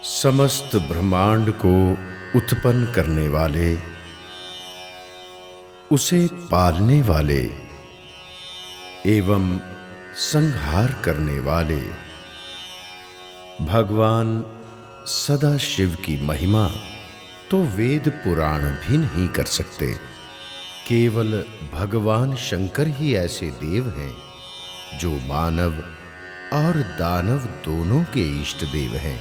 समस्त ब्रह्मांड को उत्पन्न करने वाले, उसे पालने वाले एवं संहार करने वाले भगवान सदा शिव की महिमा तो वेद पुराण भी नहीं कर सकते। केवल भगवान शंकर ही ऐसे देव हैं जो मानव और दानव दोनों के इष्ट देव हैं।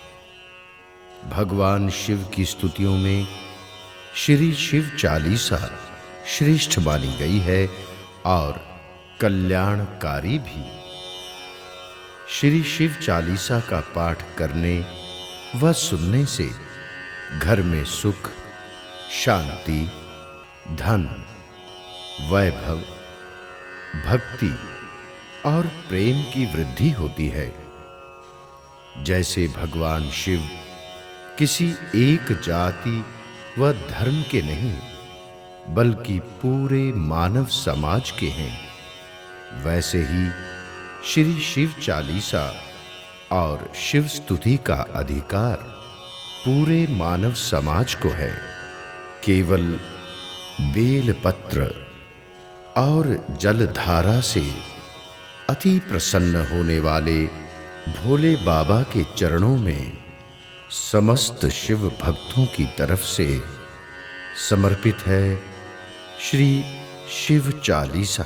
भगवान शिव की स्तुतियों में श्री शिव चालीसा श्रेष्ठ मानी गई है और कल्याणकारी भी। श्री शिव चालीसा का पाठ करने व सुनने से घर में सुख, शांति, धन, वैभव, भक्ति और प्रेम की वृद्धि होती है। जैसे भगवान शिव किसी एक जाति व धर्म के नहीं बल्कि पूरे मानव समाज के हैं, वैसे ही श्री शिव चालीसा और शिव स्तुति का अधिकार पूरे मानव समाज को है। केवल बेल पत्र और जलधारा से अति प्रसन्न होने वाले भोले बाबा के चरणों में समस्त शिव भक्तों की तरफ से समर्पित है श्री शिव चालीसा।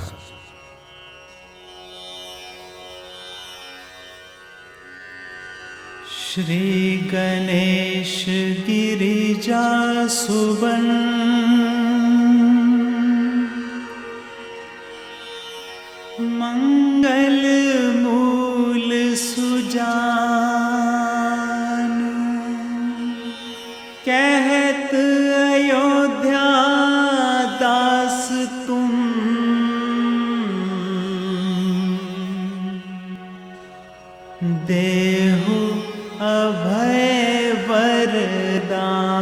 श्री गणेश गिरिजा सुबन मंगल मूल सुजान कहत अयोध्या दास तुम देहु अभय वरदान।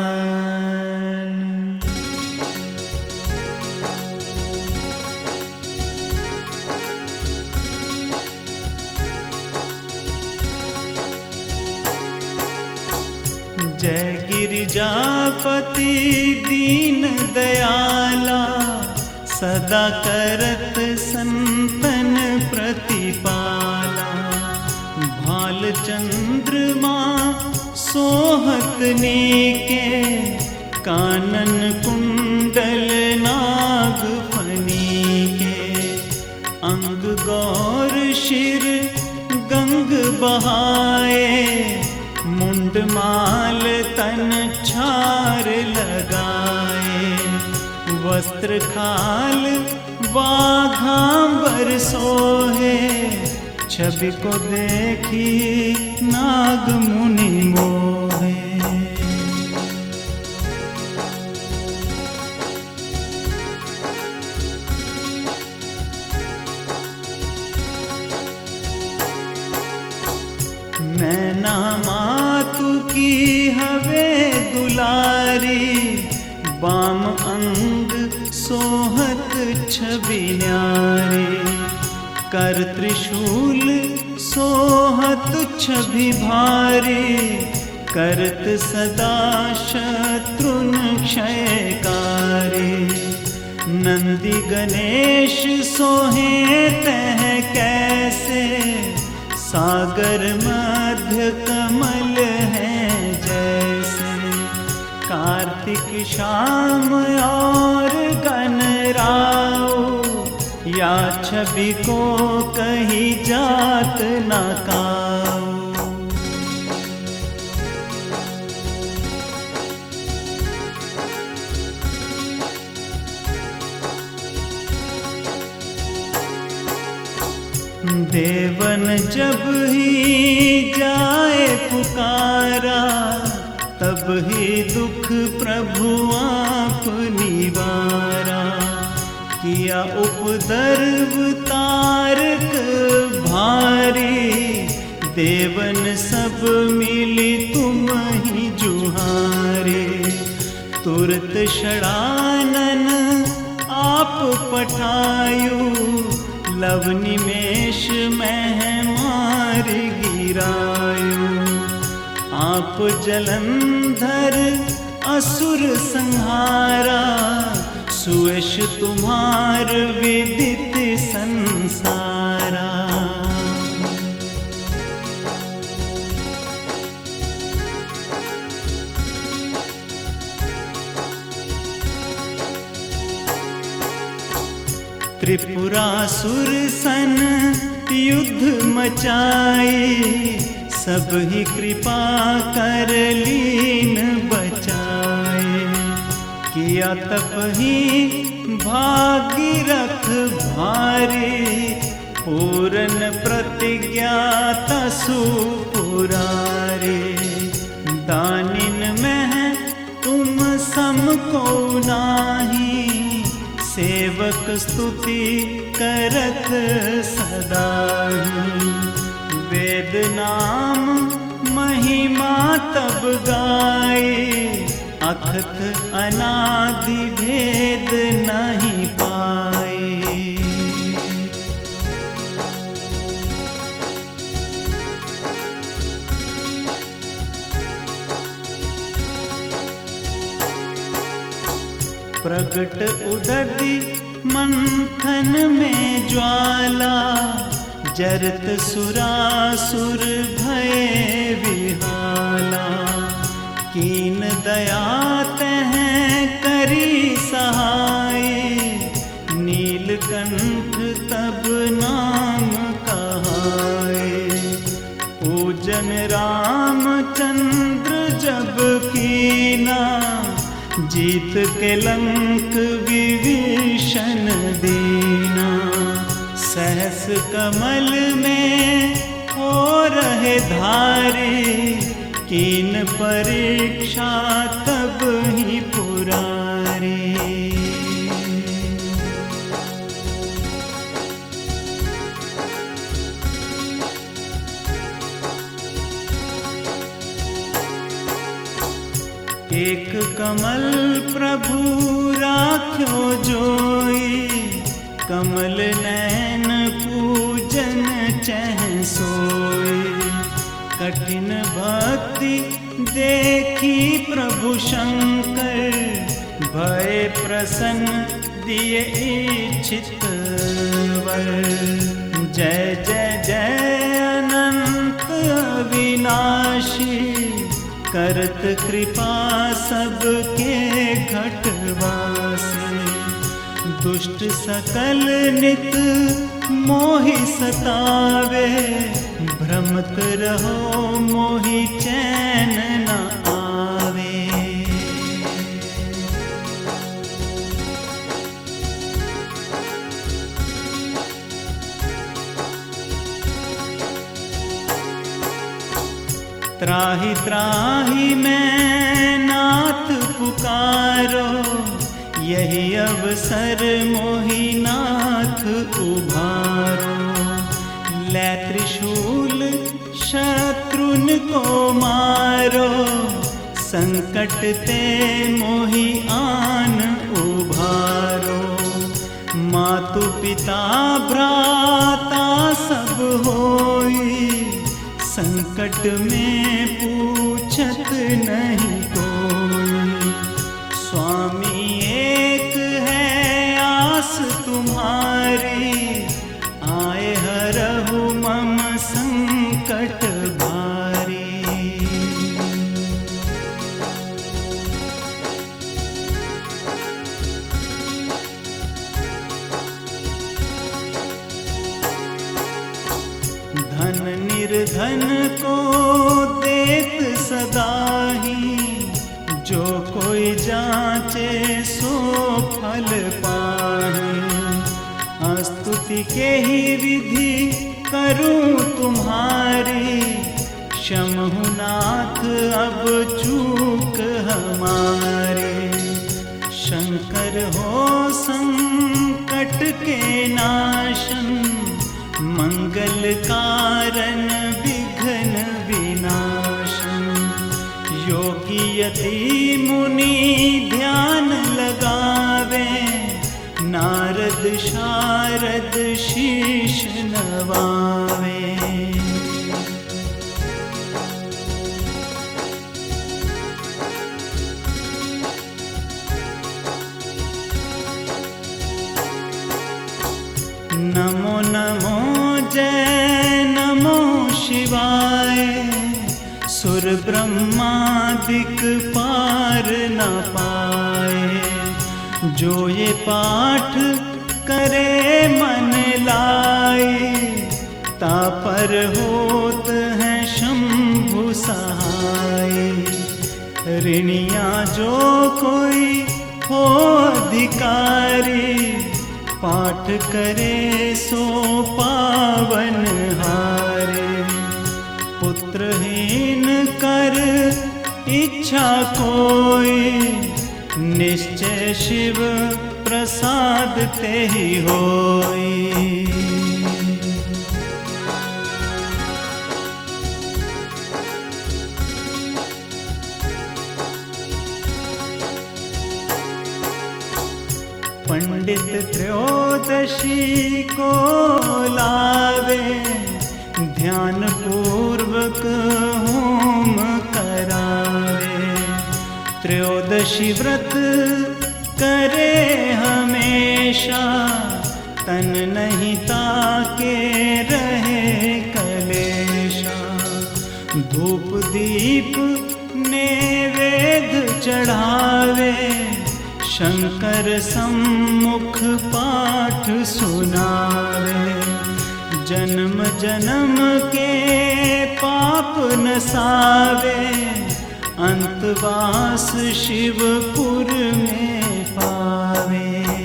जय गिरिजापति दीन दयाला, सदा करत संतन प्रतिपाला। भाल चंद्रमा सोहत नीके, कानन कुंडल नाग फनी के। अंग गौर शिर गंग बहाए, मुंड माल तन छार लगाए। वस्त्र खाल बाघांबर सोहे, छवि को देखी नाग मुनि मोहे। मैना मातु की हवे दुलारी, बाम अंग सोहत छवि न्यारी। कर त्रिशूल सोहत छवि भारी, करत सदा शत्रुन क्षयकारी। नंदी गणेश सोहे तह कैसे, सागर मध्य कमल है जैसे। कार्तिक शाम और गणराओ, या छवि को कहीं जात न काओ। देवन जब ही जाए पुकारा, तब ही दुख प्रभु आप निवारा। किया उपद्रव तारक भारी, देवन सब मिली तुम ही जुहारे। तुरत षडानन आप पठायु, लव निमेष में मार गिरायु। आप जलंधर असुर संहारा, सुयश तुम्हार विदित संसारा। त्रिपुरासुर सन युद्ध मचाए, सब ही कृपा कर लीन बचाए। किया तप ही भागीरथ भारी, पूरन प्रतिज्ञा तसु पुरारे। दानिन में तुम सम को नाही, सेवक स्तुति करत सदाही। वेद नाम महिमा तब गाए, अखत अनादि भेद नहीं पाए। प्रगट उदधि मंथन में ज्वाला, जरत सुरासुर भय विहाला। कीन दया तह करी सहाय, नीलकंठ तब नाम कहाए। पूजन रामचंद्र जब कीना, जीत के लंक विभीषण दीना। सहस कमल में हो रहे धारे, कीन परीक्षा तब ही पुरारे। एक कमल प्रभु राख्यो जोई, कमल नैन पूजन चह सोई। कठिन भक्ति देखी प्रभु शंकर, भय प्रसन्न दिए इच्छित वर। जय जय जय अनंत अविनाशी, करत कृपा सबके घटवासे। दुष्ट सकल नित मोहि सतावे, भ्रमत रहो मोहि चैन न आवे। त्राहि त्राहि मैं नाथ पुकारो, यही अवसर मोहि नाथ उभारो। लै त्रिशूल शत्रुन को मारो, संकट ते मोहि आन उभारो। मातु पिता भ्राता सब होई, संकट में पूछत नहीं कोई। स्वामी एक है आस तुम्हारी, आए हरहु मम संकट भारी। धन निर्धन को देत सदाही, जो कोई जांचे सो फल पाहि। स्तुति के ही विधि करूं तुम्हारी, क्षमहु नाथ अब चूक हमारे। शंकर हो संकट के नाशन, मंगल कारण विघ्न विनाशन। योगी यति मुनि ध्यान लगावे, नारद शारद शीश नवावे। शिवाय सुर ब्रह्मादिक पार न पाए। जो ये पाठ करे मन लाए तापर होत है शंभु सहाय। ऋणिया जो कोई हो अधिकारी पाठ करे सो पावन हारे। पुत्रहीन कर इच्छा कोई निश्चय शिव प्रसाद ते ही होई। पंडित त्रयोदशी को लावे ध्यान पूर्वक होम करावे। त्रयोदशी व्रत करे हमेशा तन नहीं ताके रहे कलेशा। धूप दीप नैवेद्य चढ़ावे शंकर सम्मुख पाठ सुनावे। जन्म जन्म के पाप नसावे अंतवास शिवपुर में पावे।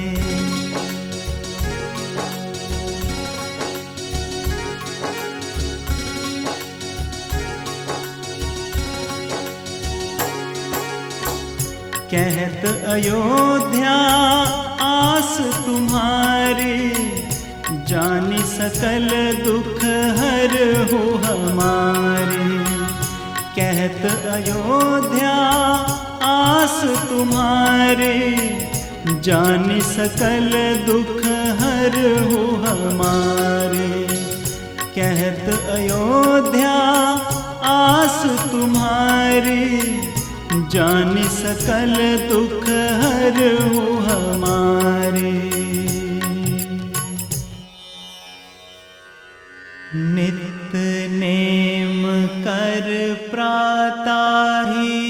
कहत अयोध्या आस तुम्हारी जानी सकल दुख हर हो हमारी। कहत अयोध्या आस तुम्हारी जानी सकल दुख हर हो हमारी। कहत अयोध्या आस तुम्हारी जानी सकल दुख हर हो हमारे। नित नेम कर प्राताही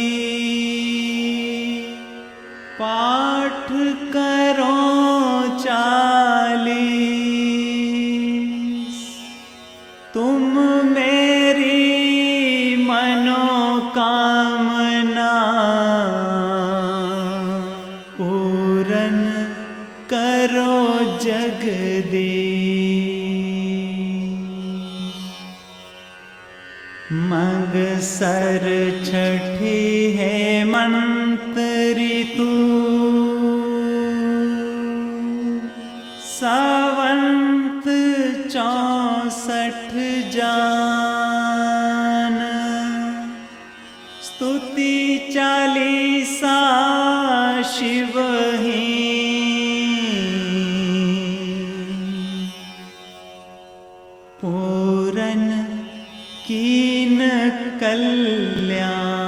पाठ करो 40। तुम मेरी मनोकामना पूरन करो जगदीश। मगसर छठी हेमंत ऋतु सावंत 64 जान। स्तुति 40 शिव ही पूरन कीन कल्याण।